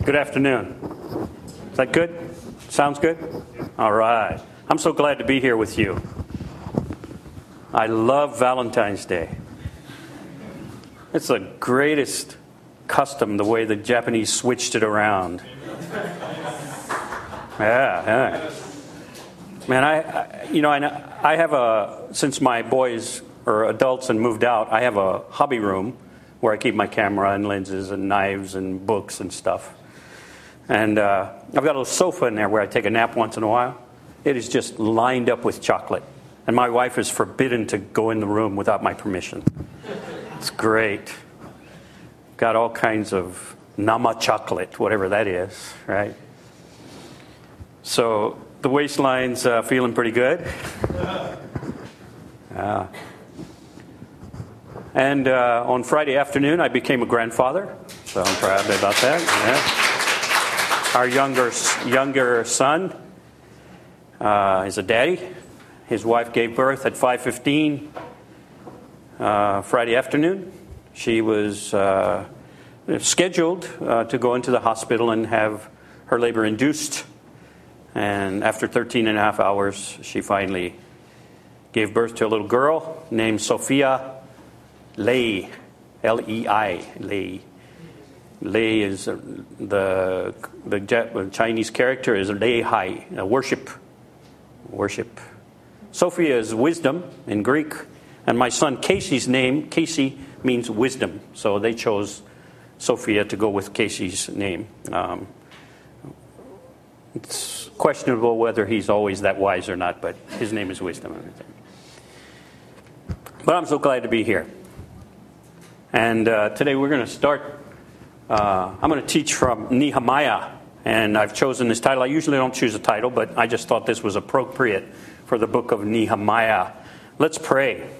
Good afternoon. Is that good? Sounds good? All right. I'm so glad to be here with you. I love Valentine's Day. It's the greatest custom, the way the Japanese switched it around. Yeah. Man, I have since my boys are adults and moved out, I have a hobby room where I keep my camera and lenses and knives and books and stuff. And I've got a little sofa in there where I take a nap once in a while. It is just lined up with chocolate. And my wife is forbidden to go in the room without my permission. It's great. Got all kinds of nama chocolate, whatever that is, right? So the waistline's feeling pretty good. And on Friday afternoon, I became a grandfather. So I'm proud about that. Yeah. Our younger son is a daddy. His wife gave birth at 5:15 Friday afternoon. She was scheduled to go into the hospital and have her labor induced. And after 13 and a half hours, she finally gave birth to a little girl named Sophia Lei, L-E-I, Lei. Lei is the Chinese character is Lei Hai, worship. Sophia is wisdom in Greek, and my son Casey's name, Casey, means wisdom. So they chose Sophia to go with Casey's name. It's questionable whether he's always that wise or not, but his name is wisdom. But I'm so glad to be here. And today we're going to start, I'm going to teach from Nehemiah. And I've chosen this title. I usually don't choose a title, but I just thought this was appropriate for the book of Nehemiah. Let's pray.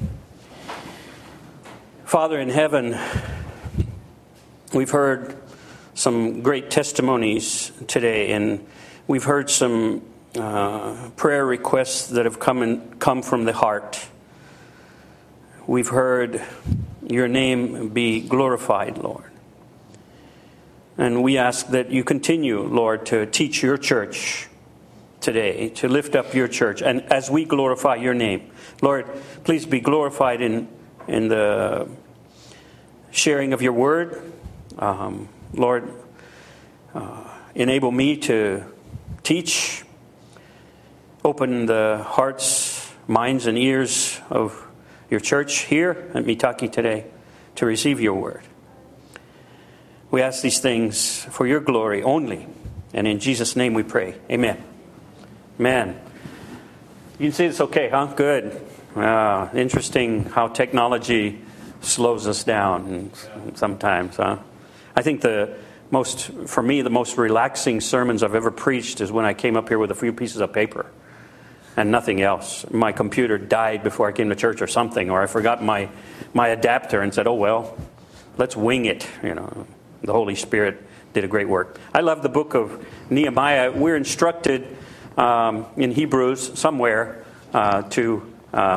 Father in heaven, we've heard some great testimonies today, and we've heard some prayer requests that have come from the heart. We've heard your name be glorified, Lord. And we ask that you continue, Lord, to teach your church today, to lift up your church. And as we glorify your name, Lord, please be glorified in the sharing of your word. Lord, enable me to teach. Open the hearts, minds, and ears of your church here at Mitaki today to receive your word. We ask these things for your glory only. And in Jesus' name we pray. Amen. Amen. You can see it's okay, huh? Good. Interesting how technology slows us down sometimes, huh? I think the most relaxing sermons I've ever preached is when I came up here with a few pieces of paper and nothing else. My computer died before I came to church or something, or I forgot my adapter and said, oh, well, let's wing it. The Holy Spirit did a great work. I love the book of Nehemiah. We're instructed in Hebrews somewhere to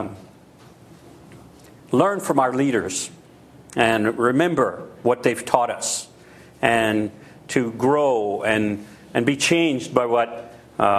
learn from our leaders and remember what they've taught us, and to grow and be changed by what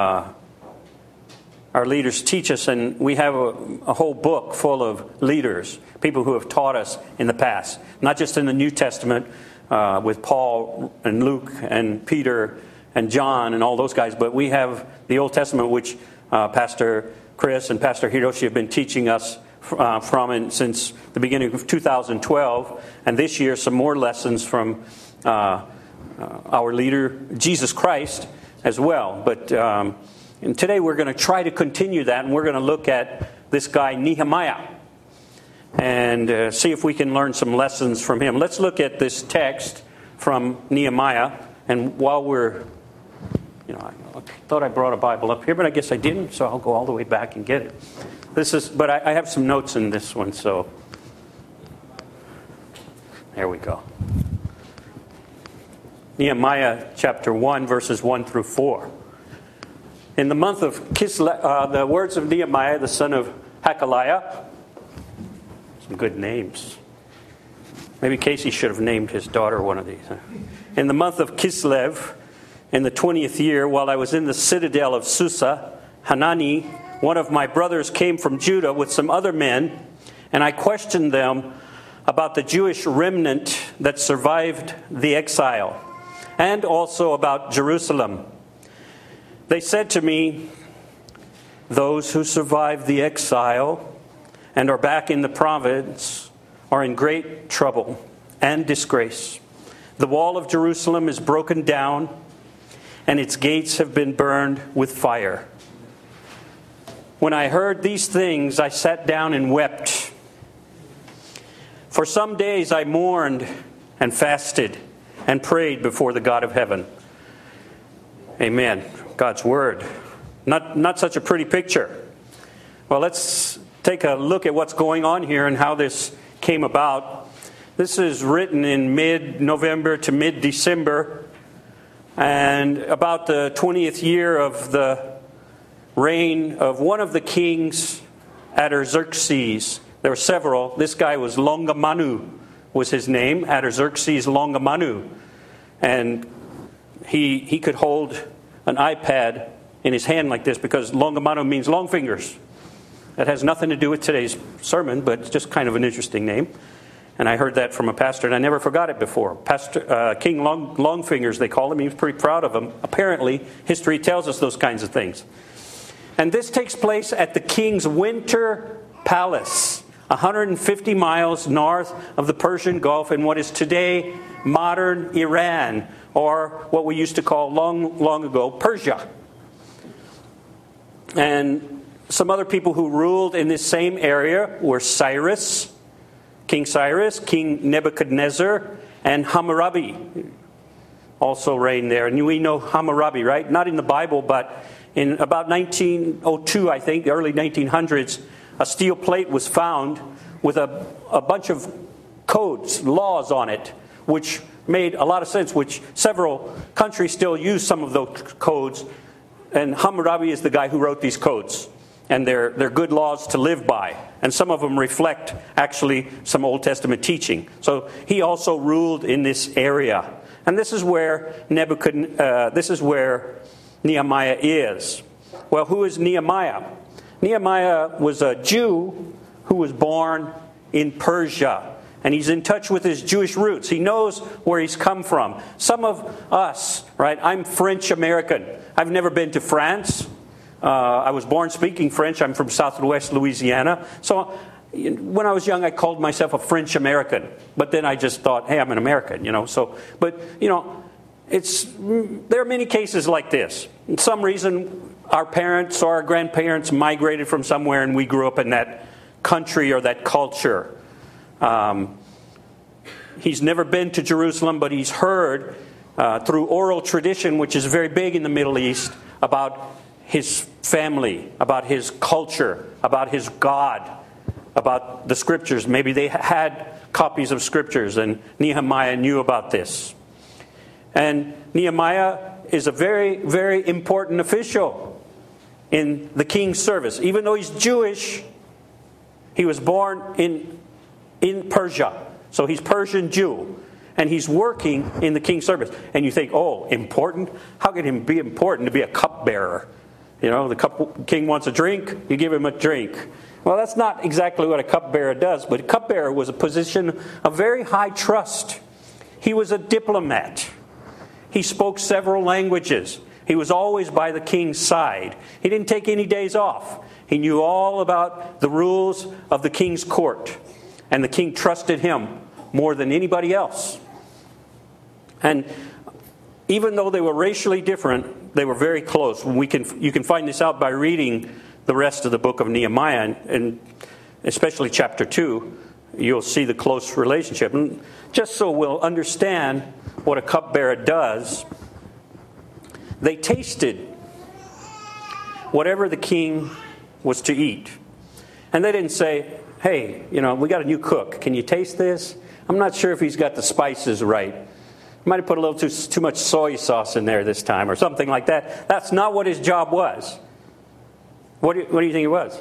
our leaders teach us. And we have a whole book full of leaders, people who have taught us in the past, not just in the New Testament with Paul and Luke and Peter and John and all those guys, but we have the Old Testament, which Pastor Chris and Pastor Hiroshi have been teaching us from since the beginning of 2012, and this year some more lessons from our leader, Jesus Christ, as well. But and today we're going to try to continue that, and we're going to look at this guy Nehemiah and see if we can learn some lessons from him. Let's look at this text from Nehemiah, and while we're, I thought I brought a Bible up here, but I guess I didn't, so I'll go all the way back and get it. But I have some notes in this one, so there we go. Nehemiah chapter 1, verses 1 through 4. In the month of Kislev, the words of Nehemiah, the son of Hakaliah. Some good names. Maybe Casey should have named his daughter one of these. In the month of Kislev, in the 20th year, while I was in the citadel of Susa, Hanani, one of my brothers, came from Judah with some other men, and I questioned them about the Jewish remnant that survived the exile, and also about Jerusalem. They said to me, "Those who survived the exile and are back in the province are in great trouble and disgrace. The wall of Jerusalem is broken down, and its gates have been burned with fire." When I heard these things, I sat down and wept. For some days I mourned and fasted and prayed before the God of heaven. Amen. God's Word. Not such a pretty picture. Well, let's take a look at what's going on here and how this came about. This is written in mid-November to mid-December, and about the 20th year of the reign of one of the kings, Artaxerxes. There were several. This guy was Longamanu, was his name, Artaxerxes Longamanu. And he could hold an iPad in his hand like this because Longamanu means long fingers. That has nothing to do with today's sermon, but it's just kind of an interesting name. And I heard that from a pastor, and I never forgot it before. King Longfingers, they called him. He was pretty proud of him. Apparently, history tells us those kinds of things. And this takes place at the king's winter palace, 150 miles north of the Persian Gulf in what is today modern Iran, or what we used to call long ago Persia. And some other people who ruled in this same area were King Cyrus, King Nebuchadnezzar, and Hammurabi also reigned there. And we know Hammurabi, right? Not in the Bible, but in about 1902, I think, the early 1900s, a steel plate was found with a bunch of codes, laws on it, which made a lot of sense, which several countries still use some of those codes. And Hammurabi is the guy who wrote these codes. And they're good laws to live by. And some of them reflect, actually, some Old Testament teaching. So he also ruled in this area. And this is where Nehemiah is. Well, who is Nehemiah? Nehemiah was a Jew who was born in Persia. And he's in touch with his Jewish roots. He knows where he's come from. Some of us, right? I'm French American. I've never been to France. I was born speaking French. I'm from southwest Louisiana. So when I was young, I called myself a French American. But then I just thought, hey, I'm an American, there are many cases like this. For some reason, our parents or our grandparents migrated from somewhere and we grew up in that country or that culture. He's never been to Jerusalem, but he's heard through oral tradition, which is very big in the Middle East, about his family, about his culture, about his God, about the Scriptures. Maybe they had copies of Scriptures, and Nehemiah knew about this. And Nehemiah is a very, very important official in the king's service. Even though he's Jewish, he was born in Persia. So he's Persian Jew. And he's working in the king's service. And you think, oh, important? How can it be important to be a cupbearer? The king wants a drink, you give him a drink. Well, that's not exactly what a cupbearer does, but a cupbearer was a position of very high trust. He was a diplomat. He spoke several languages. He was always by the king's side. He didn't take any days off. He knew all about the rules of the king's court. And the king trusted him more than anybody else. And even though they were racially different, they were very close. You can find this out by reading the rest of the book of Nehemiah, and especially chapter 2. You'll see the close relationship. And just so we'll understand what a cupbearer does, they tasted whatever the king was to eat. And they didn't say, hey, we got a new cook. Can you taste this? I'm not sure if he's got the spices right. Might have put a little too much soy sauce in there this time or something like that. That's not what his job was. What do you think it was?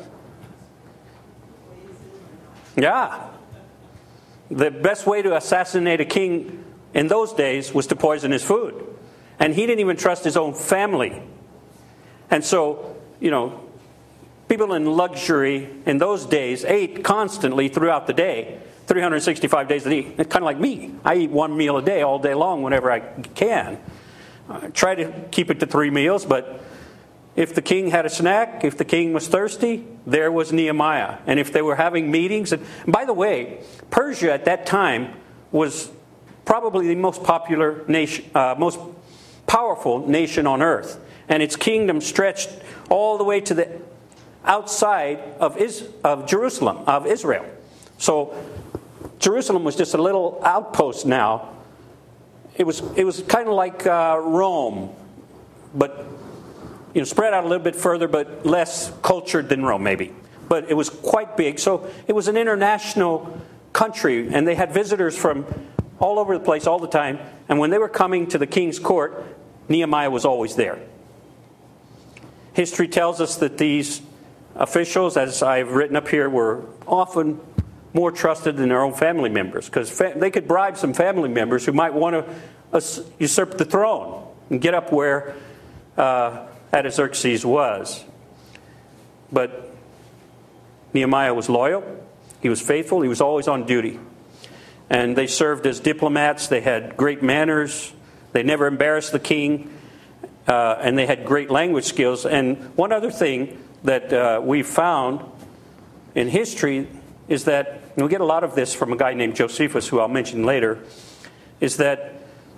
Yeah. The best way to assassinate a king in those days was to poison his food. And he didn't even trust his own family. And so, people in luxury in those days ate constantly throughout the day, 365 days a week. It's kind of like me. I eat one meal a day all day long whenever I can. I try to keep it to 3 meals, but if the king had a snack, if the king was thirsty, there was Nehemiah. And if they were having meetings, and by the way, Persia at that time was probably the most popular nation, most powerful nation on earth. And its kingdom stretched all the way to the outside of Jerusalem, of Israel. So Jerusalem was just a little outpost now. It was kind of like Rome, but spread out a little bit further, but less cultured than Rome, maybe. But it was quite big. So it was an international country, and they had visitors from all over the place all the time. And when they were coming to the king's court, Nehemiah was always there. History tells us that these officials, as I've written up here, were often more trusted than their own family members, because they could bribe some family members who might want to usurp the throne and get up where Artaxerxes was. But Nehemiah was loyal, he was faithful, he was always on duty. And they served as diplomats, they had great manners, they never embarrassed the king, and they had great language skills. And one other thing that we found in history is that, and we get a lot of this from a guy named Josephus, who I'll mention later, is that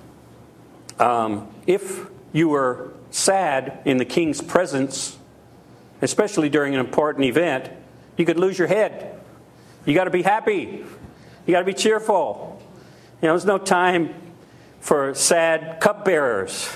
if you were sad in the king's presence, especially during an important event, you could lose your head. You got to be happy. You got to be cheerful. There's no time for sad cupbearers.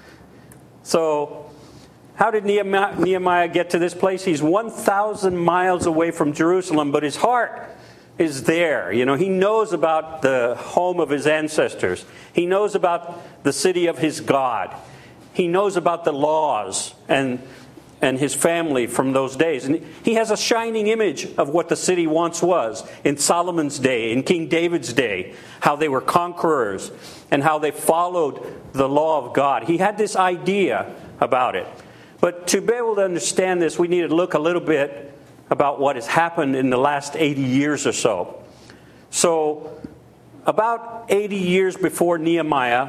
So, how did Nehemiah get to this place? He's 1,000 miles away from Jerusalem, but his heart is there. He knows about the home of his ancestors. He knows about the city of his God. He knows about the laws and his family from those days. And he has a shining image of what the city once was in Solomon's day, in King David's day, how they were conquerors and how they followed the law of God. He had this idea about it. But to be able to understand this, we need to look a little bit about what has happened in the last 80 years or so. So, about 80 years before Nehemiah,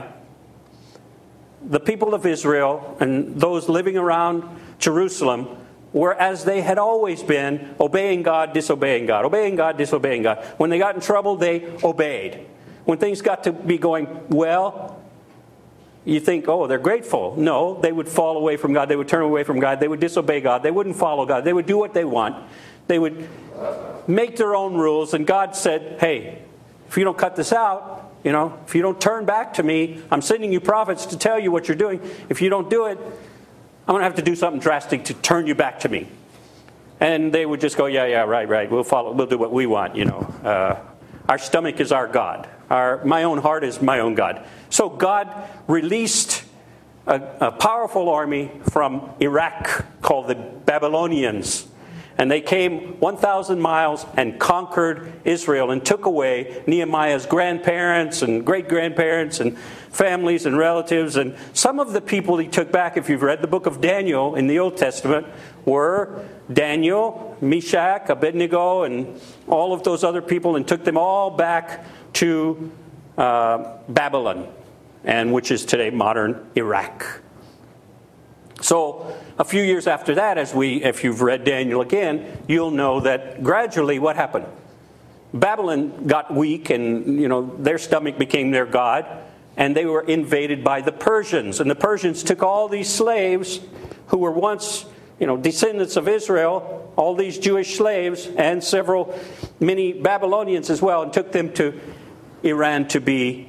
the people of Israel and those living around Jerusalem were as they had always been, obeying God, disobeying God, obeying God, disobeying God. When they got in trouble, they obeyed. When things got to be going well, you think, oh, they're grateful. No, they would fall away from God. They would turn away from God. They would disobey God. They wouldn't follow God. They would do what they want. They would make their own rules. And God said, hey, if you don't cut this out, if you don't turn back to me, I'm sending you prophets to tell you what you're doing. If you don't do it, I'm going to have to do something drastic to turn you back to me. And they would just go, yeah, right. We'll do what we want, Our stomach is our God. My own heart is my own God. So God released a powerful army from Iraq called the Babylonians. And they came 1,000 miles and conquered Israel and took away Nehemiah's grandparents and great-grandparents and families and relatives. And some of the people he took back, if you've read the book of Daniel in the Old Testament, were Daniel, Meshach, Abednego, and all of those other people, and took them all back to Babylon, and which is today modern Iraq. So a few years after that, if you've read Daniel again, you'll know that gradually what happened? Babylon got weak, and their stomach became their god, and they were invaded by the Persians. And the Persians took all these slaves who were once descendants of Israel, all these Jewish slaves, and many Babylonians as well, and took them to Iran to be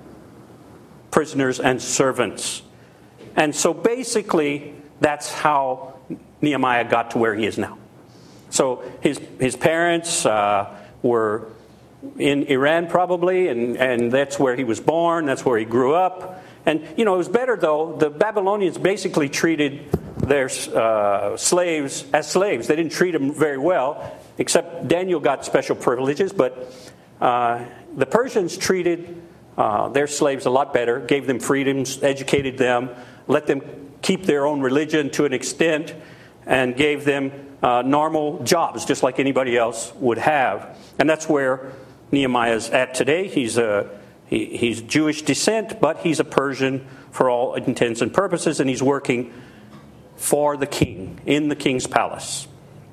prisoners and servants. And so basically, that's how Nehemiah got to where he is now. So his parents were in Iran probably, and that's where he was born, that's where he grew up. And, it was better though. The Babylonians basically treated their slaves as slaves. They didn't treat them very well, except Daniel got special privileges, but the Persians treated their slaves a lot better, gave them freedoms, educated them, let them keep their own religion to an extent, and gave them normal jobs just like anybody else would have. And that's where Nehemiah's at today. He's Jewish descent, but he's a Persian for all intents and purposes, and he's working for the king in the king's palace.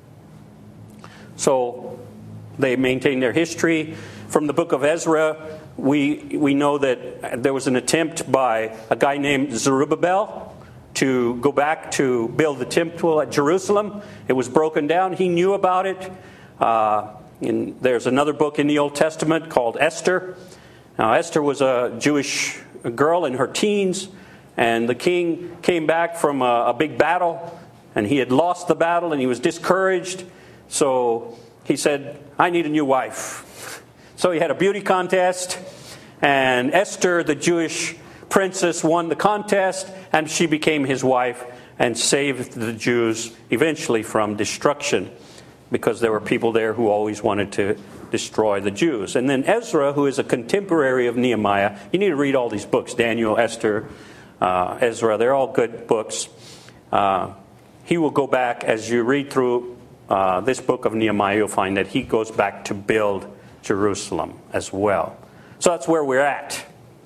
So they maintain their history. From the book of Ezra, we know that there was an attempt by a guy named Zerubbabel to go back to build the temple at Jerusalem. It was broken down. He knew about it. And there's another book in the Old Testament called Esther. Now, Esther was a Jewish girl in her teens, and the king came back from a big battle, and he had lost the battle, and he was discouraged. So he said, I need a new wife. So he had a beauty contest, and Esther, the Jewish princess, won the contest, and she became his wife and saved the Jews eventually from destruction, because there were people there who always wanted to destroy the Jews. And then Ezra, who is a contemporary of Nehemiah, you need to read all these books, Daniel, Esther, Ezra, they're all good books. He will go back, as you read through this book of Nehemiah, you'll find that he goes back to build Jerusalem as well. So that's where we're at.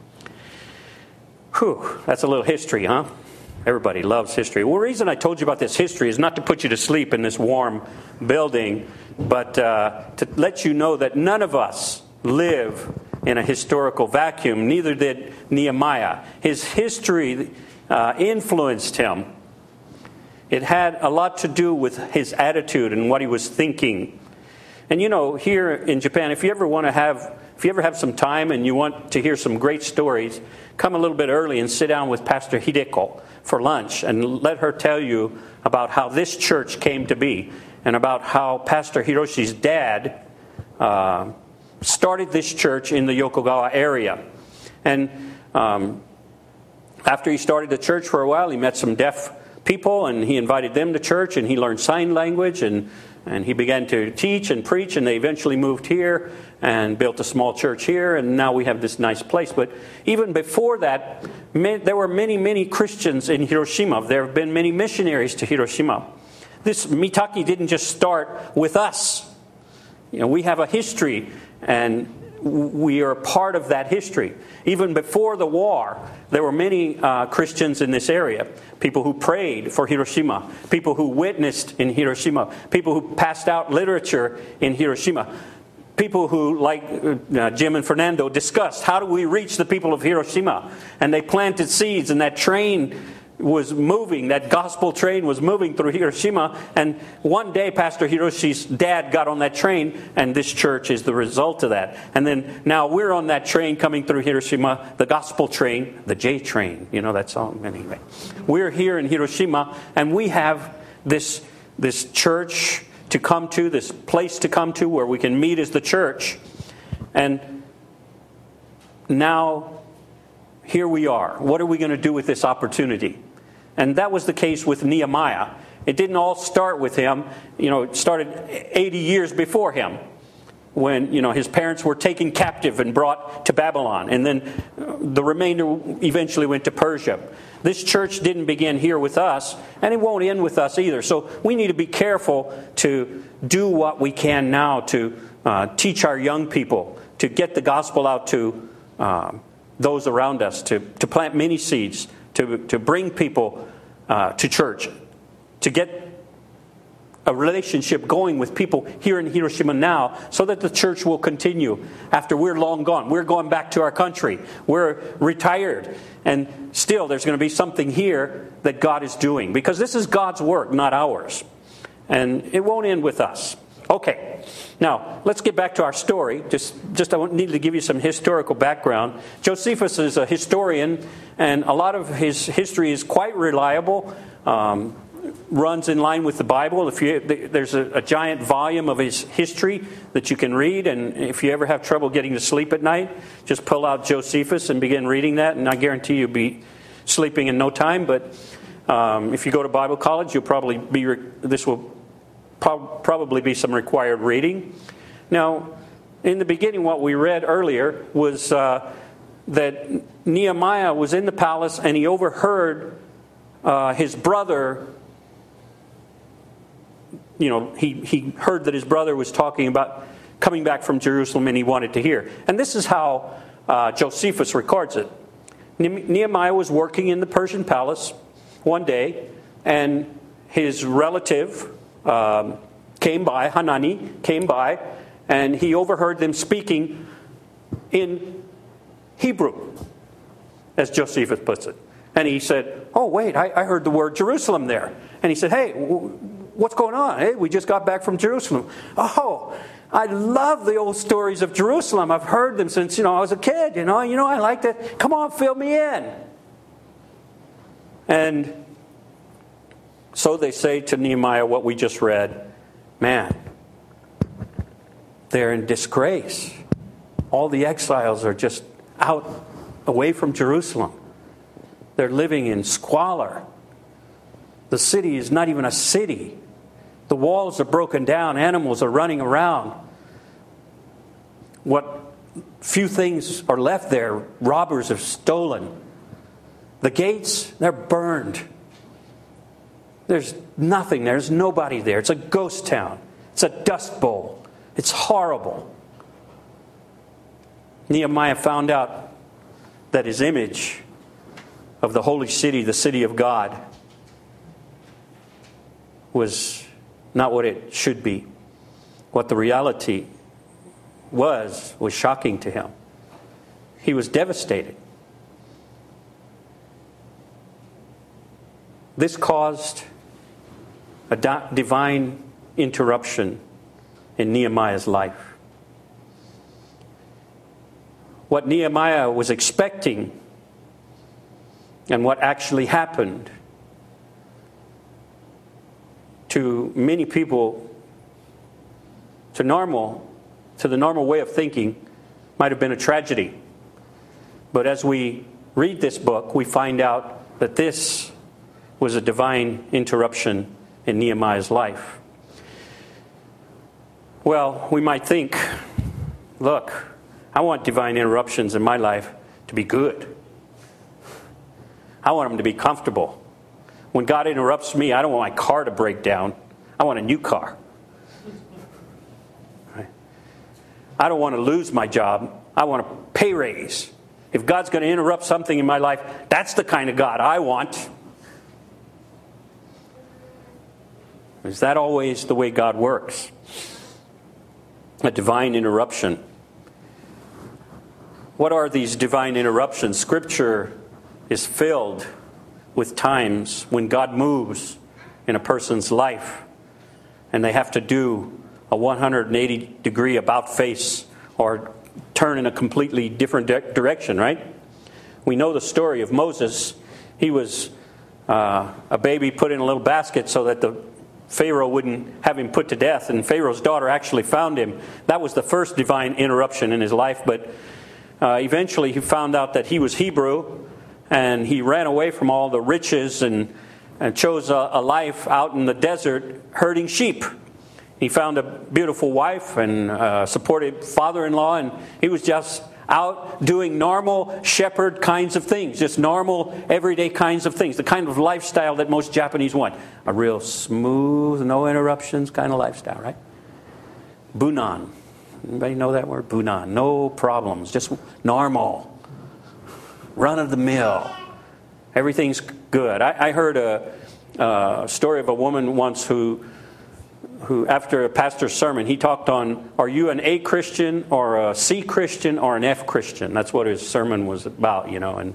Whew, that's a little history, huh? Everybody loves history. Well, the reason I told you about this history is not to put you to sleep in this warm building, but to let you know that none of us live in a historical vacuum. Neither did Nehemiah. His history influenced him. It had a lot to do with his attitude and what he was thinking. And you know, here in Japan, if you ever have some time and you want to hear some great stories, come a little bit early and sit down with Pastor Hideko for lunch and let her tell you about how this church came to be and about how Pastor Hiroshi's dad started this church in the Yokogawa area. And after he started the church for a while, he met some deaf people and he invited them to church, and he learned sign language, and he began to teach and preach, and they eventually moved here and built a small church here, and now we have this nice place. But even before that, there were many, many Christians in Hiroshima. There have been many missionaries to Hiroshima. This Mitaki didn't just start with us. You know, we have a history, and we are part of that history. Even before the war, there were many Christians in this area. People who prayed for Hiroshima. People who witnessed in Hiroshima. People who passed out literature in Hiroshima. People who, like Jim and Fernando, discussed, how do we reach the people of Hiroshima? And they planted seeds, and that train was moving, that gospel train was moving through Hiroshima, and one day Pastor Hiroshi's dad got on that train, and this church is the result of that. And then now we're on that train coming through Hiroshima, the gospel train, the J train, you know that song? Anyway, we're here in Hiroshima, and we have this church to come to, this place to come to where we can meet as the church. And now here we are. What are we going to do with this opportunity? And that was the case with Nehemiah. It didn't all start with him. You know, it started 80 years before him, when, you know, his parents were taken captive and brought to Babylon. And then the remainder eventually went to Persia. This church didn't begin here with us, and it won't end with us either. So we need to be careful to do what we can now to teach our young people, to get the gospel out to those around us, to plant many seeds, to bring people to church, to get a relationship going with people here in Hiroshima now, so that the church will continue after we're long gone. We're going back to our country. We're retired. And still there's going to be something here that God is doing, because this is God's work, not ours. And it won't end with us. Okay, now let's get back to our story. Just I need to give you some historical background. Josephus is a historian, and a lot of his history is quite reliable. Runs in line with the Bible. There's a giant volume of his history that you can read, and if you ever have trouble getting to sleep at night, just pull out Josephus and begin reading that, and I guarantee you'll be sleeping in no time. But if you go to Bible college, you'll probably this will probably be some required reading. Now, in the beginning, what we read earlier was that Nehemiah was in the palace and he overheard his brother. He heard that his brother was talking about coming back from Jerusalem, and he wanted to hear. And this is how Josephus records it. Nehemiah was working in the Persian palace one day, and his relative came by, Hanani came by, and he overheard them speaking in Hebrew, as Josephus puts it. And he said, "Oh, wait, I heard the word Jerusalem there." And he said, "Hey, what's going on? Hey, we just got back from Jerusalem." "Oh, I love the old stories of Jerusalem. I've heard them since, I was a kid. I liked it. Come on, fill me in." And so they say to Nehemiah what we just read. Man, they're in disgrace. All the exiles are just out away from Jerusalem. They're living in squalor. The city is not even a city. The walls are broken down. Animals are running around. What few things are left there, robbers have stolen. The gates, they're burned. There's nothing. There's nobody there. It's a ghost town. It's a dust bowl. It's horrible. Nehemiah found out that his image of the holy city, the city of God, was not what it should be. What the reality was shocking to him. He was devastated. This caused a divine interruption in Nehemiah's life. What Nehemiah was expecting and what actually happened to many people, to the normal way of thinking, might have been a tragedy. But as we read this book, we find out that this was a divine interruption in Nehemiah's life. Well, we might think, look, I want divine interruptions in my life to be good. I want them to be comfortable. When God interrupts me, I don't want my car to break down. I want a new car. Right? I don't want to lose my job. I want a pay raise. If God's going to interrupt something in my life, that's the kind of God I want. Is that always the way God works? A divine interruption. What are these divine interruptions? Scripture is filled with times when God moves in a person's life and they have to do a 180-degree about-face or turn in a completely different direction, right? We know the story of Moses. He was a baby put in a little basket so that the Pharaoh wouldn't have him put to death, and Pharaoh's daughter actually found him. That was the first divine interruption in his life, but eventually he found out that he was Hebrew, and he ran away from all the riches and chose a life out in the desert herding sheep. He found a beautiful wife and supportive father-in-law, and he was just out doing normal shepherd kinds of things, just normal everyday kinds of things, the kind of lifestyle that most Japanese want. A real smooth, no interruptions kind of lifestyle, right? Bunan. Anybody know that word? Bunan. No problems, just normal. Run of the mill. Everything's good. I heard a story of a woman once who after a pastor's sermon, he talked on, are you an A Christian or a C Christian or an F Christian? That's what his sermon was about, And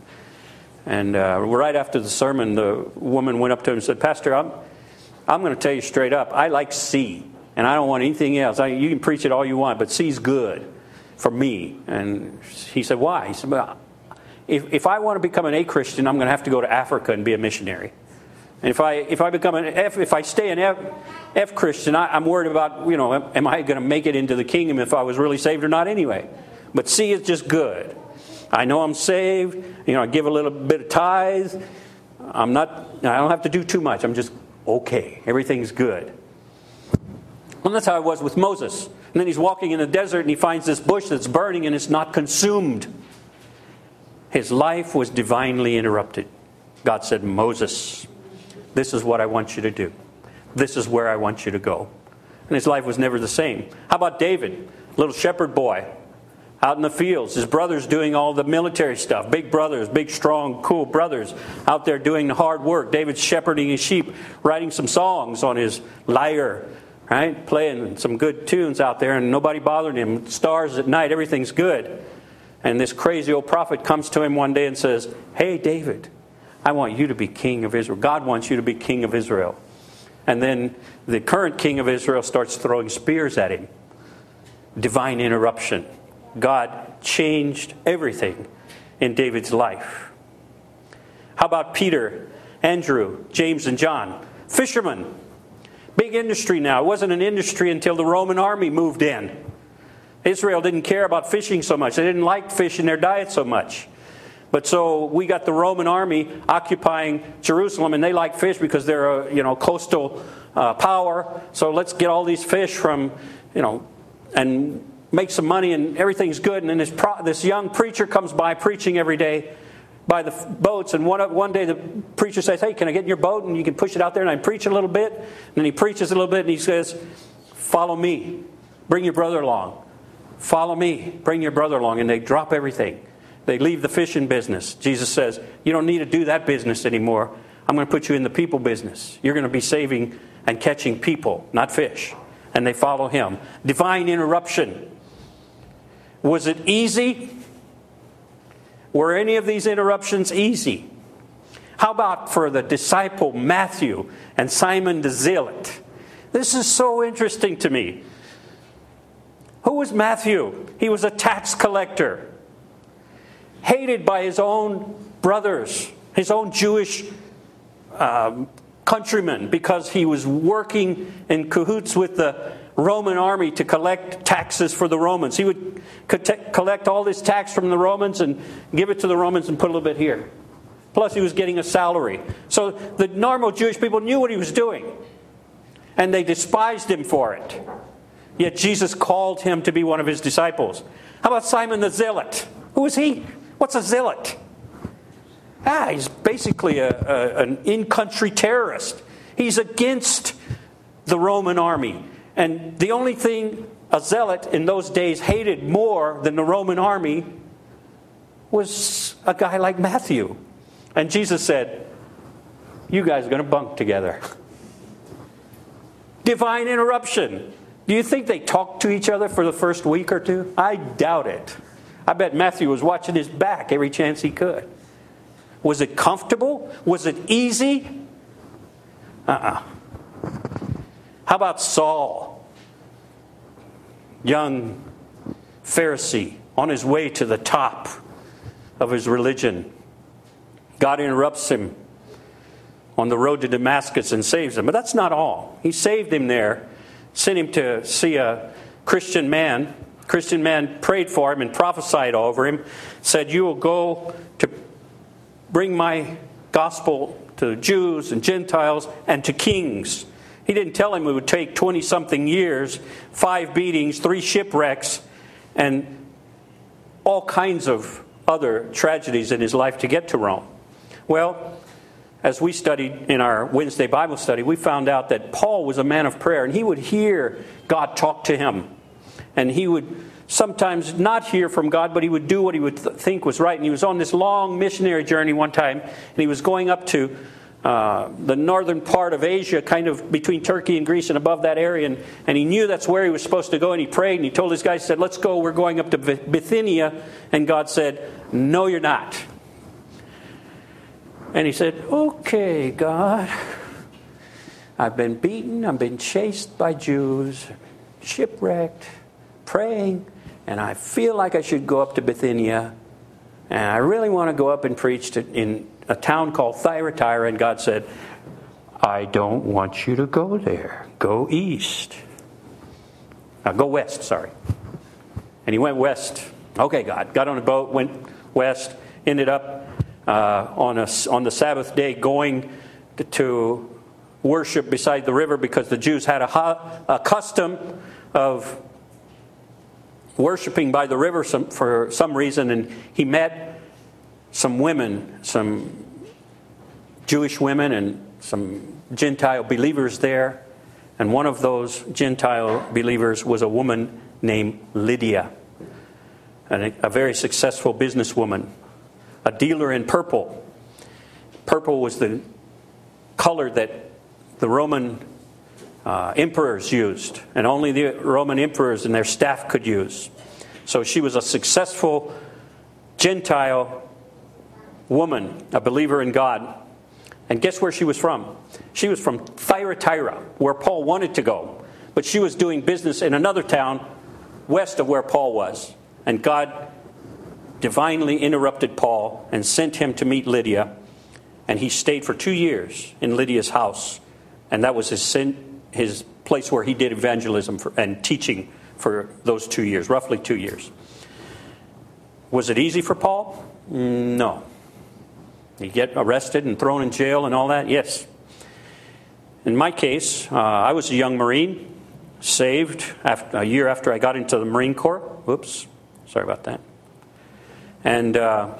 right after the sermon, the woman went up to him and said, "Pastor, I'm going to tell you straight up, I like C, and I don't want anything else. You can preach it all you want, but C's good for me." And he said, "Why?" He said, "Well, if I want to become an A Christian, I'm going to have to go to Africa and be a missionary. And if I become an F, if I stay an F Christian, I'm worried about, am I going to make it into the kingdom if I was really saved or not anyway? But C is just good. I know I'm saved. I give a little bit of tithe. I don't have to do too much. I'm just okay. Everything's good." Well, that's how it was with Moses. And then he's walking in the desert and he finds this bush that's burning and it's not consumed. His life was divinely interrupted. God said, Moses, this is what I want you to do. This is where I want you to go. And his life was never the same. How about David, little shepherd boy, out in the fields? His brothers doing all the military stuff. Big brothers, big, strong, cool brothers out there doing the hard work. David's shepherding his sheep, writing some songs on his lyre, right? Playing some good tunes out there, and nobody bothered him. Stars at night, everything's good. And this crazy old prophet comes to him one day and says, hey, David, I want you to be king of Israel. God wants you to be king of Israel. And then the current king of Israel starts throwing spears at him. Divine interruption. God changed everything in David's life. How about Peter, Andrew, James, and John? Fishermen. Big industry now. It wasn't an industry until the Roman army moved in. Israel didn't care about fishing so much. They didn't like fish in their diet so much. But so we got the Roman army occupying Jerusalem, and they like fish because they're a coastal power. So let's get all these fish from, and make some money, and everything's good. And then this young preacher comes by preaching every day by the boats. And one day the preacher says, hey, can I get in your boat? And you can push it out there, and I preach a little bit. And then he preaches a little bit, and he says, follow me. Bring your brother along. Follow me. Bring your brother along. And they drop everything. They leave the fishing business. Jesus says, you don't need to do that business anymore. I'm going to put you in the people business. You're going to be saving and catching people, not fish. And they follow him. Divine interruption. Was it easy? Were any of these interruptions easy? How about for the disciple Matthew and Simon the Zealot? This is so interesting to me. Who was Matthew? He was a tax collector. Hated by his own brothers, his own Jewish countrymen, because he was working in cahoots with the Roman army to collect taxes for the Romans. He would collect all this tax from the Romans and give it to the Romans and put a little bit here. Plus he was getting a salary. So the normal Jewish people knew what he was doing. And they despised him for it. Yet Jesus called him to be one of his disciples. How about Simon the Zealot? Who is he? What's a zealot? He's basically an in-country terrorist. He's against the Roman army. And the only thing a zealot in those days hated more than the Roman army was a guy like Matthew. And Jesus said, you guys are going to bunk together. Divine interruption. Do you think they talked to each other for the first week or two? I doubt it. I bet Matthew was watching his back every chance he could. Was it comfortable? Was it easy? How about Saul? Young Pharisee on his way to the top of his religion. God interrupts him on the road to Damascus and saves him. But that's not all. He saved him there, sent him to see a Christian man. Christian man prayed for him and prophesied over him, said, you will go to bring my gospel to Jews and Gentiles and to kings. He didn't tell him it would take 20-something years, 5 beatings, 3 shipwrecks, and all kinds of other tragedies in his life to get to Rome. Well, as we studied in our Wednesday Bible study, we found out that Paul was a man of prayer, and he would hear God talk to him. And he would sometimes not hear from God, but he would do what he would think was right. And he was on this long missionary journey one time, and he was going up to the northern part of Asia, kind of between Turkey and Greece and above that area. And he knew that's where he was supposed to go, and he prayed, and he told his guys, he said, let's go, we're going up to Bithynia. And God said, no, you're not. And he said, okay, God, I've been beaten, I've been chased by Jews, shipwrecked, praying, and I feel like I should go up to Bithynia, and I really want to go up and preach in a town called Thyatira. And God said, I don't want you to go there. Go east. Go west, sorry. And he went west. Okay, God. Got on a boat, went west, ended up on the Sabbath day going to worship beside the river, because the Jews had a custom of worshiping by the river for some reason. And he met some women, some Jewish women and some Gentile believers there. And one of those Gentile believers was a woman named Lydia, a very successful businesswoman, a dealer in purple. Purple was the color that the Roman emperors used, and only the Roman emperors and their staff could use. So she was a successful Gentile woman, a believer in God. And guess where she was from? She was from Thyatira, where Paul wanted to go. But she was doing business in another town west of where Paul was. And God divinely interrupted Paul and sent him to meet Lydia. And he stayed for 2 years in Lydia's house. And that was his place where he did evangelism and teaching for those 2 years, roughly 2 years. Was it easy for Paul? No. He get arrested and thrown in jail and all that? Yes. In my case, I was a young Marine, saved a year after I got into the Marine Corps. Whoops, sorry about that. And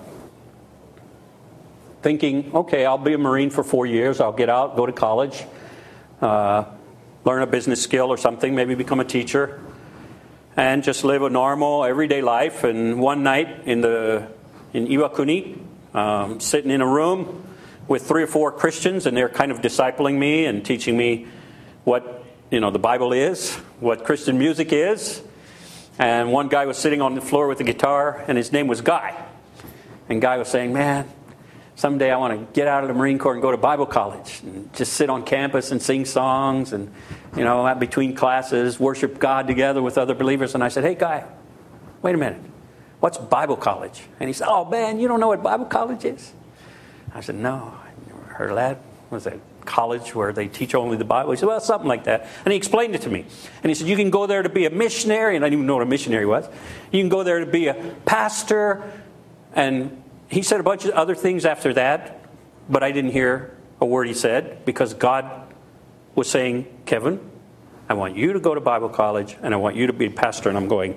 thinking, okay, I'll be a Marine for 4 years. I'll get out, go to college, learn a business skill or something, maybe become a teacher, and just live a normal, everyday life. And one night in Iwakuni, sitting in a room with 3 or 4 Christians, and they're kind of discipling me and teaching me what the Bible is, what Christian music is. And one guy was sitting on the floor with a guitar, and his name was Guy. And Guy was saying, man, someday I want to get out of the Marine Corps and go to Bible college and just sit on campus and sing songs and, between classes, worship God together with other believers. And I said, hey, Guy, wait a minute. What's Bible college? And he said, oh, man, you don't know what Bible college is? I said, no, I never heard of that. Was it college where they teach only the Bible? He said, well, something like that. And he explained it to me. And he said, you can go there to be a missionary. And I didn't even know what a missionary was. You can go there to be a pastor. And he said a bunch of other things after that, but I didn't hear a word he said, because God was saying, Kevin, I want you to go to Bible college, and I want you to be a pastor. And I'm going,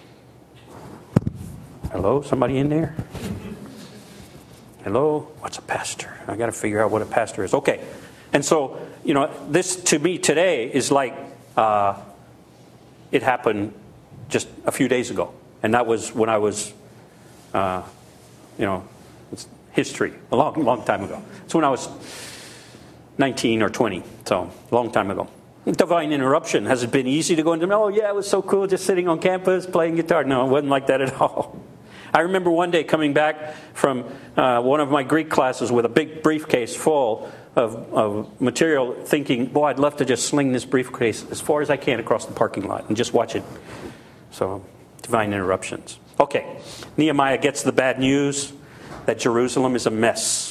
hello, somebody in there? Hello? What's a pastor? I got to figure out what a pastor is. Okay. And so, this to me today is like it happened just a few days ago. And that was when I was, it's history, a long, long time ago. It's when I was 19 or 20, so a long time ago. Divine interruption. Has it been easy to go into, oh yeah, it was so cool just sitting on campus playing guitar? No, it wasn't like that at all. I remember one day coming back from one of my Greek classes with a big briefcase full of material, thinking, boy, I'd love to just sling this briefcase as far as I can across the parking lot and just watch it. So, divine interruptions. Okay, Nehemiah gets the bad news that Jerusalem is a mess.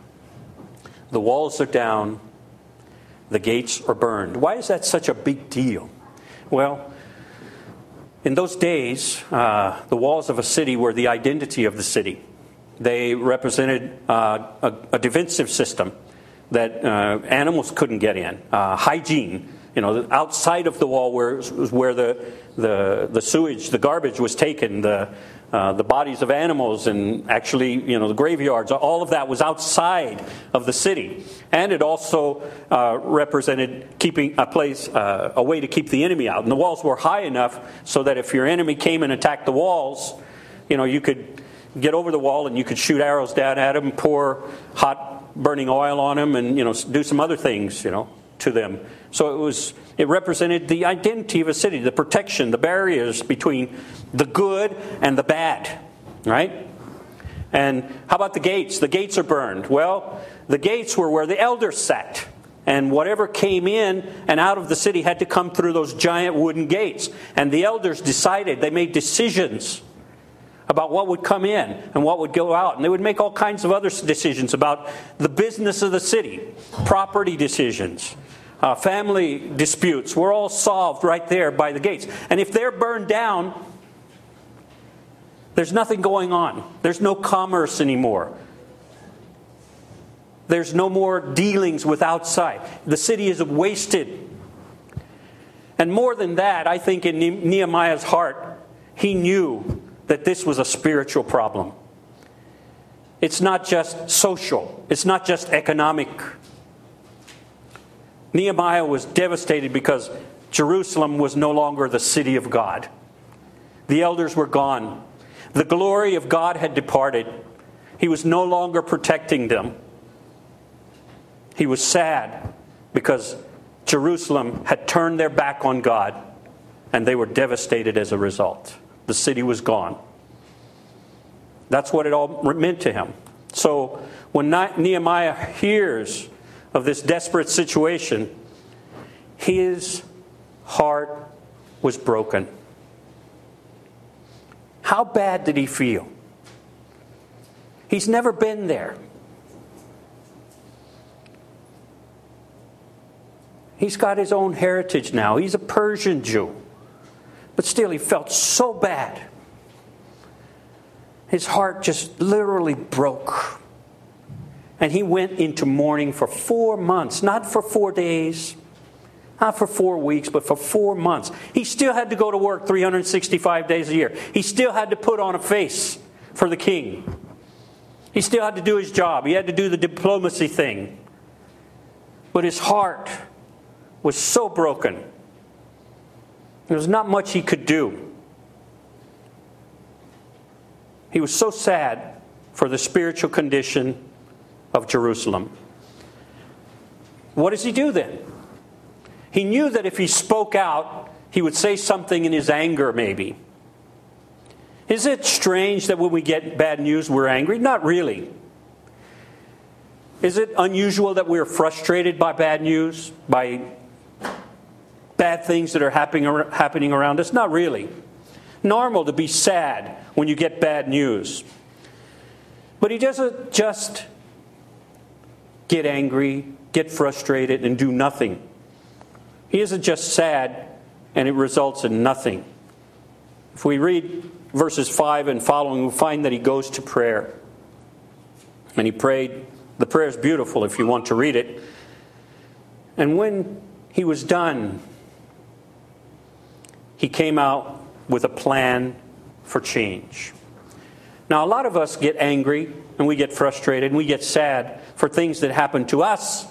The walls are down. The gates are burned. Why is that such a big deal? Well, in those days, the walls of a city were the identity of the city. They represented a defensive system that animals couldn't get in. Hygiene, outside of the wall was where the sewage, the garbage was taken, the bodies of animals, and actually, the graveyards, all of that was outside of the city. And it also represented keeping a way to keep the enemy out. And the walls were high enough so that if your enemy came and attacked the walls, you could get over the wall and you could shoot arrows down at them, pour hot burning oil on them, and do some other things, to them. So it represented the identity of a city, the protection, the barriers between the good and the bad, right? And how about the gates? The gates are burned. Well, the gates were where the elders sat. And whatever came in and out of the city had to come through those giant wooden gates. And the elders they made decisions about what would come in and what would go out. And they would make all kinds of other decisions about the business of the city, property decisions, family disputes were all solved right there by the gates. And if they're burned down, there's nothing going on. There's no commerce anymore. There's no more dealings with outside. The city is wasted. And more than that, I think in Nehemiah's heart, he knew that this was a spiritual problem. It's not just social. It's not just economic. Nehemiah was devastated because Jerusalem was no longer the city of God. The elders were gone. The glory of God had departed. He was no longer protecting them. He was sad because Jerusalem had turned their back on God, and they were devastated as a result. The city was gone. That's what it all meant to him. So when Nehemiah hears of this desperate situation, his heart was broken. How bad did he feel? He's never been there. He's got his own heritage now. He's a Persian Jew. But still, he felt so bad. His heart just literally broke. And he went into mourning for 4 months. Not for 4 days. Not for 4 weeks, but for 4 months. He still had to go to work 365 days a year. He still had to put on a face for the king. He still had to do his job. He had to do the diplomacy thing. But his heart was so broken. There was not much he could do. He was so sad for the spiritual condition of Jerusalem. What does he do then? He knew that if he spoke out, he would say something in his anger maybe. Is it strange that when we get bad news, we're angry? Not really. Is it unusual that we're frustrated by bad news? By bad things that are happening around us? Not really. Normal to be sad when you get bad news. But he doesn't just get angry, get frustrated, and do nothing. He isn't just sad and it results in nothing. If we read verses 5 and following, we'll find that he goes to prayer. And he prayed. The prayer is beautiful if you want to read it. And when he was done, he came out with a plan for change. Now, a lot of us get angry and we get frustrated and we get sad for things that happen to us.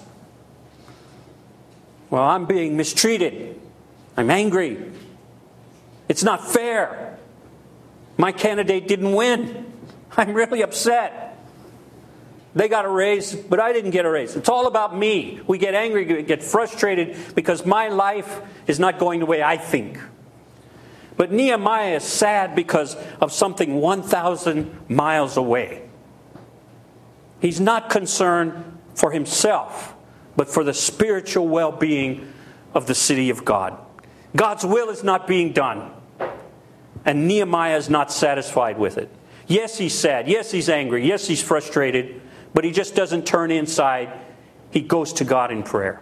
Well, I'm being mistreated. I'm angry. It's not fair. My candidate didn't win. I'm really upset. They got a raise, but I didn't get a raise. It's all about me. We get angry, we get frustrated because my life is not going the way I think. But Nehemiah is sad because of something 1,000 miles away. He's not concerned for himself, but for the spiritual well-being of the city of God. God's will is not being done. And Nehemiah is not satisfied with it. Yes, he's sad. Yes, he's angry. Yes, he's frustrated. But he just doesn't turn inside. He goes to God in prayer.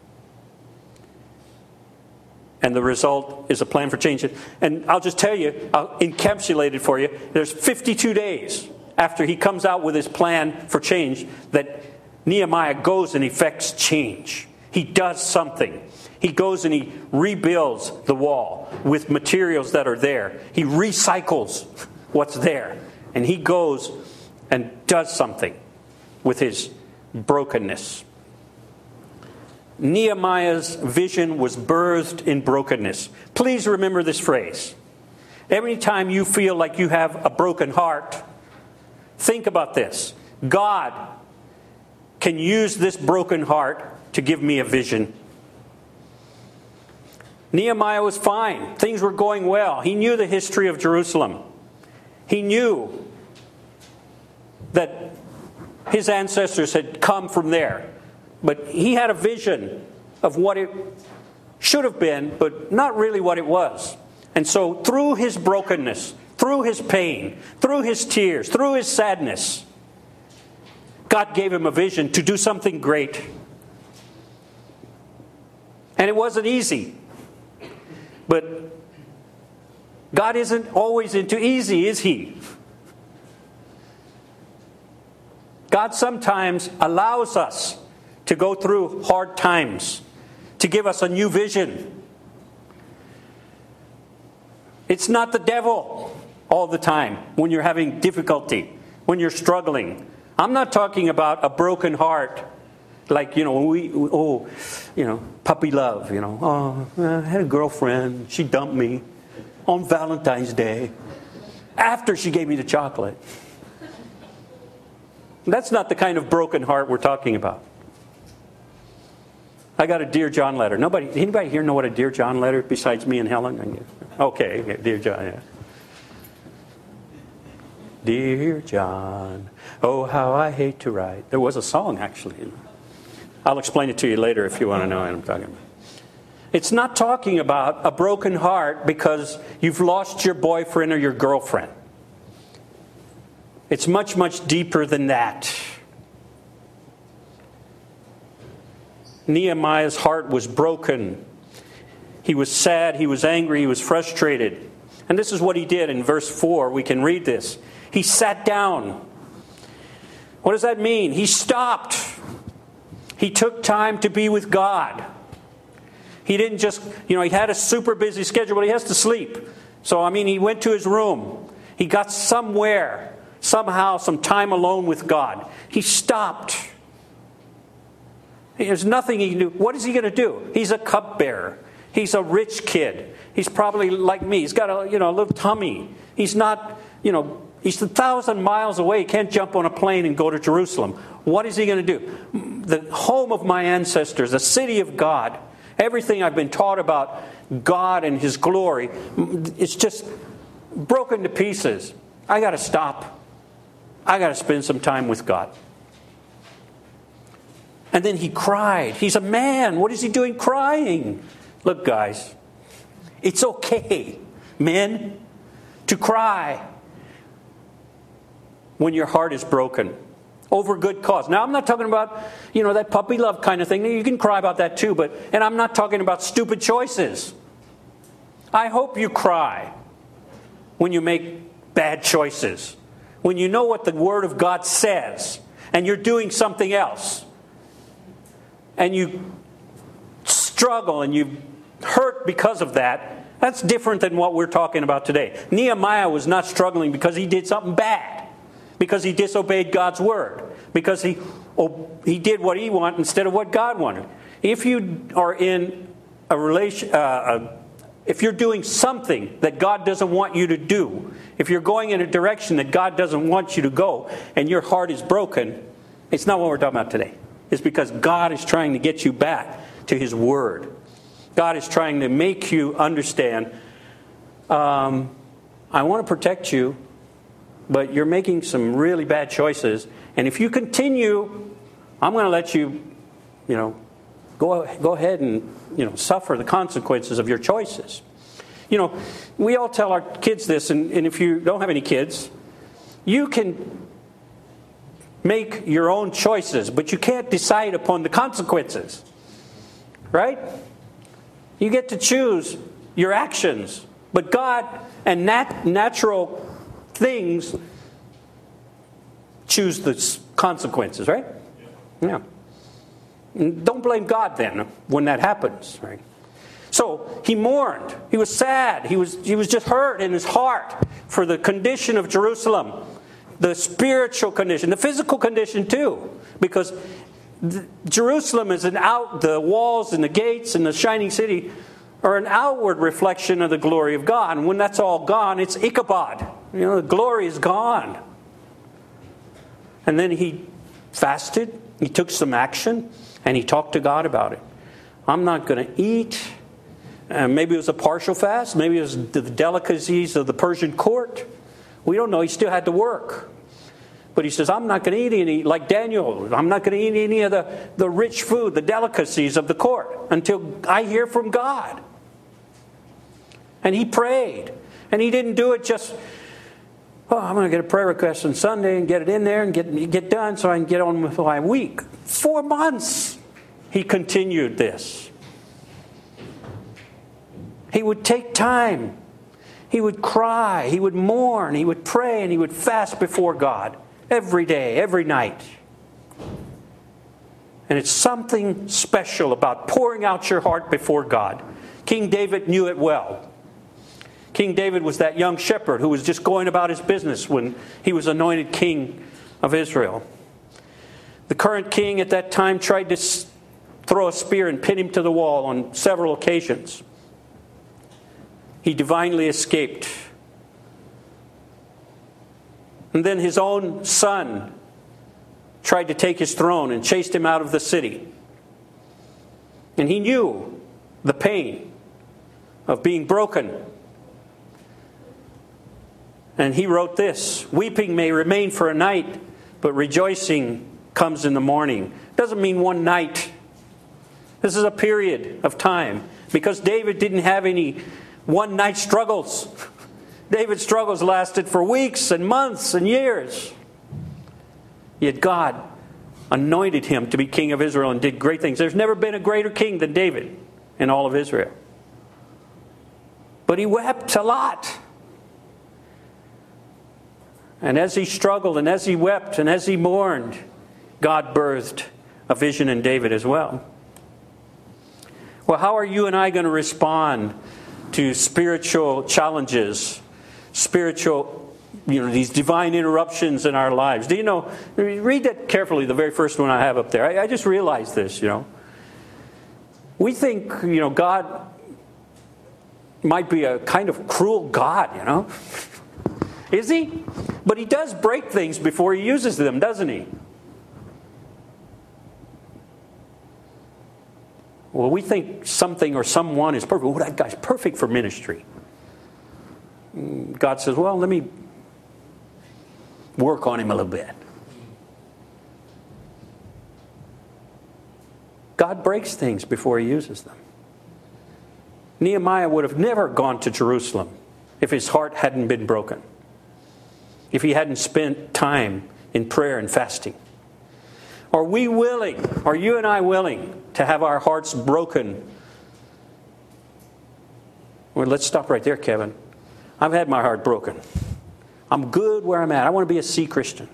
And the result is a plan for change. And I'll just tell you, I'll encapsulate it for you. There's 52 days after he comes out with his plan for change that Nehemiah goes and effects change. He does something. He goes and he rebuilds the wall with materials that are there. He recycles what's there. And he goes and does something with his brokenness. Nehemiah's vision was birthed in brokenness. Please remember this phrase. Every time you feel like you have a broken heart, think about this. God can use this broken heart to give me a vision. Nehemiah was fine. Things were going well. He knew the history of Jerusalem. He knew that his ancestors had come from there. But he had a vision of what it should have been, but not really what it was. And so through his brokenness, through his pain, through his tears, through his sadness, God gave him a vision to do something great. And it wasn't easy. But God isn't always into easy, is he? God sometimes allows us to go through hard times, to give us a new vision. It's not the devil all the time when you're having difficulty. when you're struggling. I'm not talking about a broken heart. Like, puppy love, Oh, I had a girlfriend. She dumped me on Valentine's Day after she gave me the chocolate. That's not the kind of broken heart we're talking about. I got a Dear John letter. Anybody here know what a Dear John letter besides me and Helen? Okay, Dear John, yeah. Dear John, oh how I hate to write. There was a song actually. I'll explain it to you later if you want to know what I'm talking about. It's not talking about a broken heart because you've lost your boyfriend or your girlfriend. It's much, much deeper than that. Nehemiah's heart was broken. He was sad, he was angry, he was frustrated. And this is what he did in verse 4. We can read this. He sat down. What does that mean? He stopped. He took time to be with God. He didn't just, he had a super busy schedule, but he has to sleep. So, he went to his room. He got somehow, some time alone with God. He stopped. There's nothing he can do. What is he going to do? He's a cupbearer. He's a rich kid. He's probably like me. He's got a little tummy. He's not, he's 1,000 miles away. He can't jump on a plane and go to Jerusalem. What is he going to do? The home of my ancestors, the city of God, everything I've been taught about God and His glory, it's just broken to pieces. I got to stop. I got to spend some time with God. And then he cried. He's a man. What is he doing crying? Look, guys, it's okay, men, to cry when your heart is broken over good cause. Now, I'm not talking about, that puppy love kind of thing. You can cry about that too, and I'm not talking about stupid choices. I hope you cry when you make bad choices, when you know what the Word of God says, and you're doing something else. And you struggle and you hurt because of that. That's different than what we're talking about today. Nehemiah was not struggling because he did something bad, because he disobeyed God's word, because he did what he wanted instead of what God wanted. If you are in a relation, if you're doing something that God doesn't want you to do, if you're going in a direction that God doesn't want you to go, and your heart is broken, it's not what we're talking about today. It's because God is trying to get you back to His Word. God is trying to make you understand, I want to protect you, but you're making some really bad choices. And if you continue, I'm going to let you, go ahead and, suffer the consequences of your choices. We all tell our kids this, and if you don't have any kids, you can make your own choices, but you can't decide upon the consequences. Right? You get to choose your actions, but God and natural things choose the consequences, right? Yeah. Don't blame God then when that happens, right? So he mourned. He was sad. He was just hurt in his heart for the condition of Jerusalem. The spiritual condition, the physical condition too, because Jerusalem is the walls and the gates and the shining city are an outward reflection of the glory of God. And when that's all gone, it's Ichabod. The glory is gone. And then he fasted, he took some action, and he talked to God about it. I'm not going to eat. Maybe it was a partial fast. Maybe it was the delicacies of the Persian court. We don't know. He still had to work. But he says, I'm not going to eat any, like Daniel, I'm not going to eat any of the rich food, the delicacies of the court, until I hear from God. And he prayed. And he didn't do it just, I'm going to get a prayer request on Sunday and get it in there and get done so I can get on with my week. 4 months he continued this. He would take time. He would cry. He would mourn. He would pray. And he would fast before God every day, every night. And it's something special about pouring out your heart before God. King David knew it well. King David was that young shepherd who was just going about his business when he was anointed king of Israel. The current king at that time tried to throw a spear and pin him to the wall on several occasions. He divinely escaped. And then his own son tried to take his throne and chased him out of the city. And he knew the pain of being broken. And he wrote this: "Weeping may remain for a night, but rejoicing comes in the morning." Doesn't mean one night. This is a period of time. Because David didn't have any one-night struggles. David's struggles lasted for weeks and months and years. Yet God anointed him to be king of Israel and did great things. There's never been a greater king than David in all of Israel. But he wept a lot. And as he struggled and as he wept and as he mourned, God birthed a vision in David as well. Well, how are you and I going to respond to spiritual challenges, these divine interruptions in our lives? Do you know, read that carefully, the very first one I have up there. I just realized this, We think, God might be a kind of cruel God, Is he? But he does break things before he uses them, doesn't he? Well, we think something or someone is perfect. Oh, that guy's perfect for ministry. God says, well, let me work on him a little bit. God breaks things before he uses them. Nehemiah would have never gone to Jerusalem if his heart hadn't been broken, if he hadn't spent time in prayer and fasting. Are you and I willing to have our hearts broken? Well, let's stop right there, Kevin. I've had my heart broken. I'm good where I'm at. I want to be a sea Christian.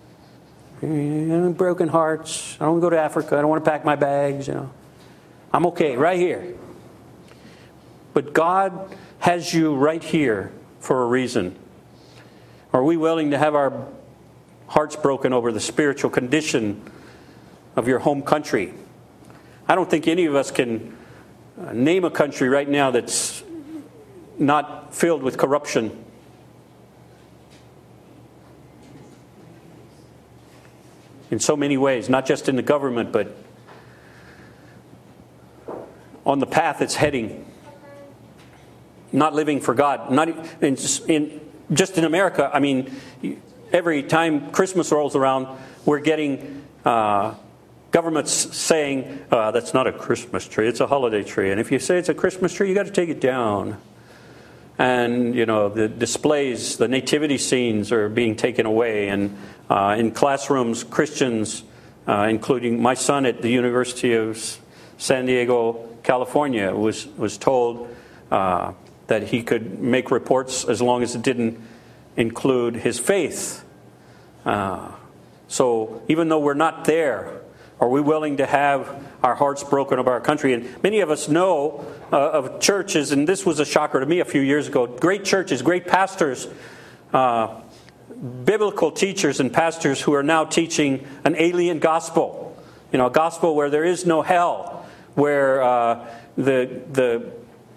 Broken hearts. I don't want to go to Africa. I don't want to pack my bags. I'm okay right here. But God has you right here for a reason. Are we willing to have our hearts broken over the spiritual condition of your home country? I don't think any of us can name a country right now that's not filled with corruption. In so many ways, not just in the government, but on the path it's heading. Not living for God. Not just in America. I mean, every time Christmas rolls around, we're getting governments saying, that's not a Christmas tree, it's a holiday tree. And if you say it's a Christmas tree, you got to take it down. And, the displays, the nativity scenes are being taken away. And in classrooms, Christians, including my son at the University of San Diego, California, was told that he could make reports as long as it didn't include his faith. So even though we're not there, are we willing to have our hearts broken over our country? And many of us know of churches, and this was a shocker to me a few years ago, great churches, great pastors, biblical teachers and pastors who are now teaching an alien gospel. A gospel where there is no hell, where the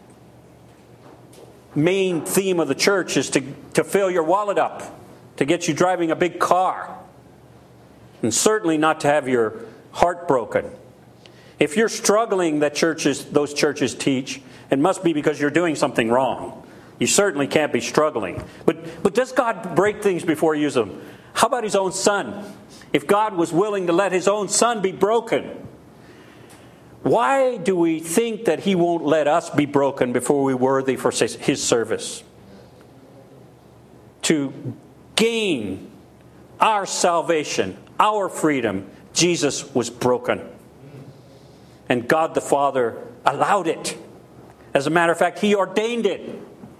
main theme of the church is to fill your wallet up, to get you driving a big car, and certainly not to have your heart broken. If you're struggling that those churches teach, it must be because you're doing something wrong. You certainly can't be struggling. But does God break things before he uses them? How about his own son? If God was willing to let his own son be broken, why do we think that he won't let us be broken before we're worthy for his service? To gain our salvation, our freedom, Jesus was broken. And God the Father allowed it. As a matter of fact, he ordained it.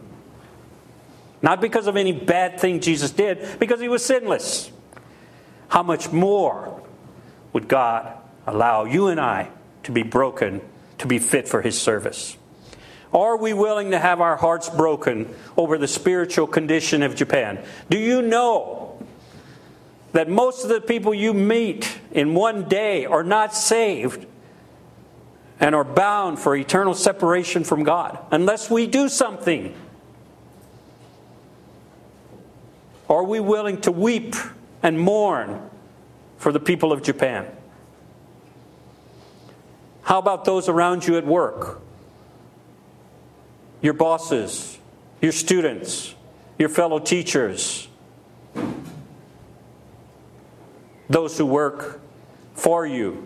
Not because of any bad thing Jesus did, because he was sinless. How much more would God allow you and I to be broken, to be fit for his service? Are we willing to have our hearts broken over the spiritual condition of Japan? Do you know that most of the people you meet in one day are not saved and are bound for eternal separation from God unless we do something? Are we willing to weep and mourn for the people of Japan? How about those around you at work? Your bosses, your students, your fellow teachers, those who work for you.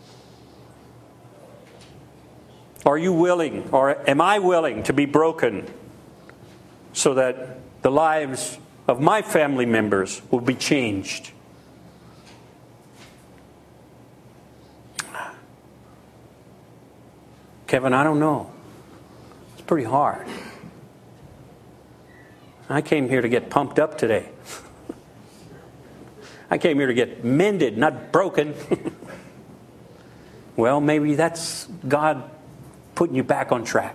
Are you willing, or am I willing to be broken so that the lives of my family members will be changed? Kevin, I don't know. It's pretty hard. I came here to get pumped up today. I came here to get mended, not broken. Well, maybe that's God putting you back on track.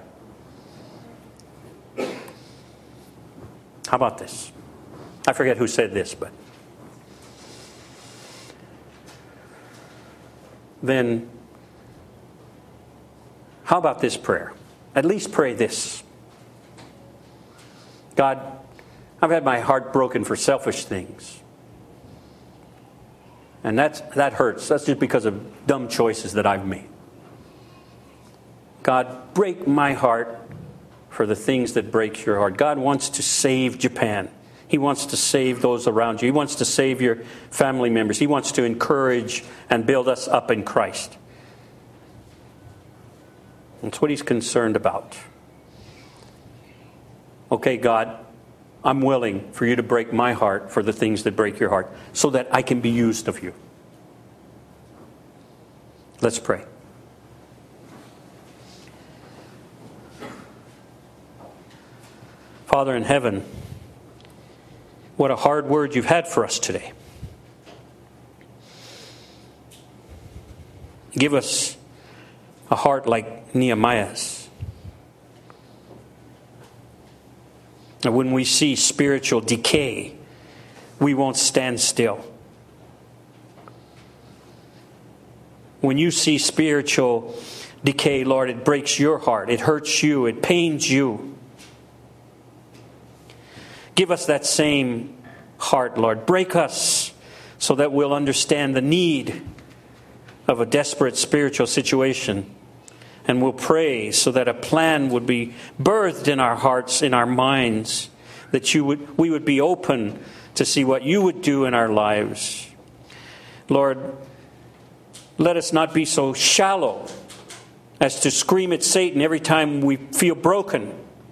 How about this? I forget who said this, but then how about this prayer? At least pray this. God, I've had my heart broken for selfish things. And that hurts. That's just because of dumb choices that I've made. God, break my heart for the things that break your heart. God wants to save Japan. He wants to save those around you. He wants to save your family members. He wants to encourage and build us up in Christ. That's what He's concerned about. Okay, God, I'm willing for you to break my heart for the things that break your heart so that I can be used of you. Let's pray. Father in heaven, what a hard word you've had for us today. Give us a heart like Nehemiah's. And when we see spiritual decay, we won't stand still. When you see spiritual decay, Lord, it breaks your heart. It hurts you. It pains you. Give us that same heart, Lord. Break us so that we'll understand the need of a desperate spiritual situation. And we'll pray so that a plan would be birthed in our hearts, in our minds, that we would be open to see what you would do in our lives. Lord, let us not be so shallow as to scream at Satan every time we feel broken.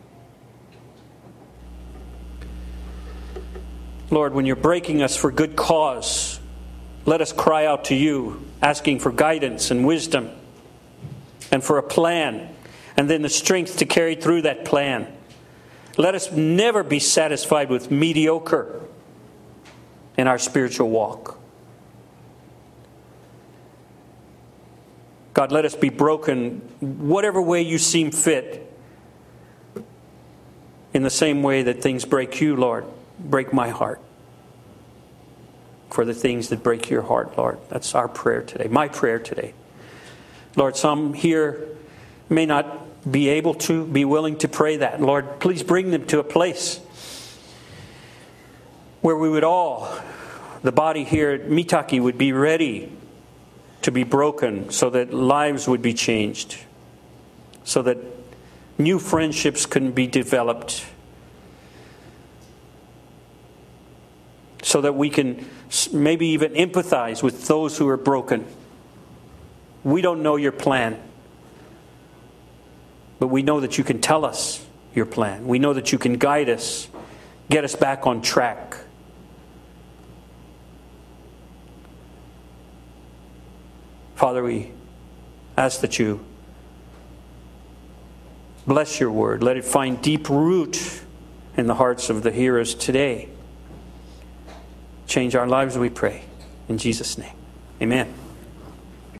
Lord, when you're breaking us for good cause, let us cry out to you, asking for guidance and wisdom and for a plan, and then the strength to carry through that plan. Let us never be satisfied with mediocre in our spiritual walk. God, let us be broken whatever way you seem fit, in the same way that things break you, Lord. Break my heart for the things that break your heart, Lord. That's our prayer today, my prayer today. Lord, some here may not be able to, be willing to pray that. Lord, please bring them to a place where we would all, the body here at Mitaki, would be ready to be broken so that lives would be changed, so that new friendships can be developed, so that we can maybe even empathize with those who are broken. We don't know your plan, but we know that you can tell us your plan. We know that you can guide us, get us back on track. Father, we ask that you bless your word. Let it find deep root in the hearts of the hearers today. Change our lives, we pray. In Jesus' name, amen.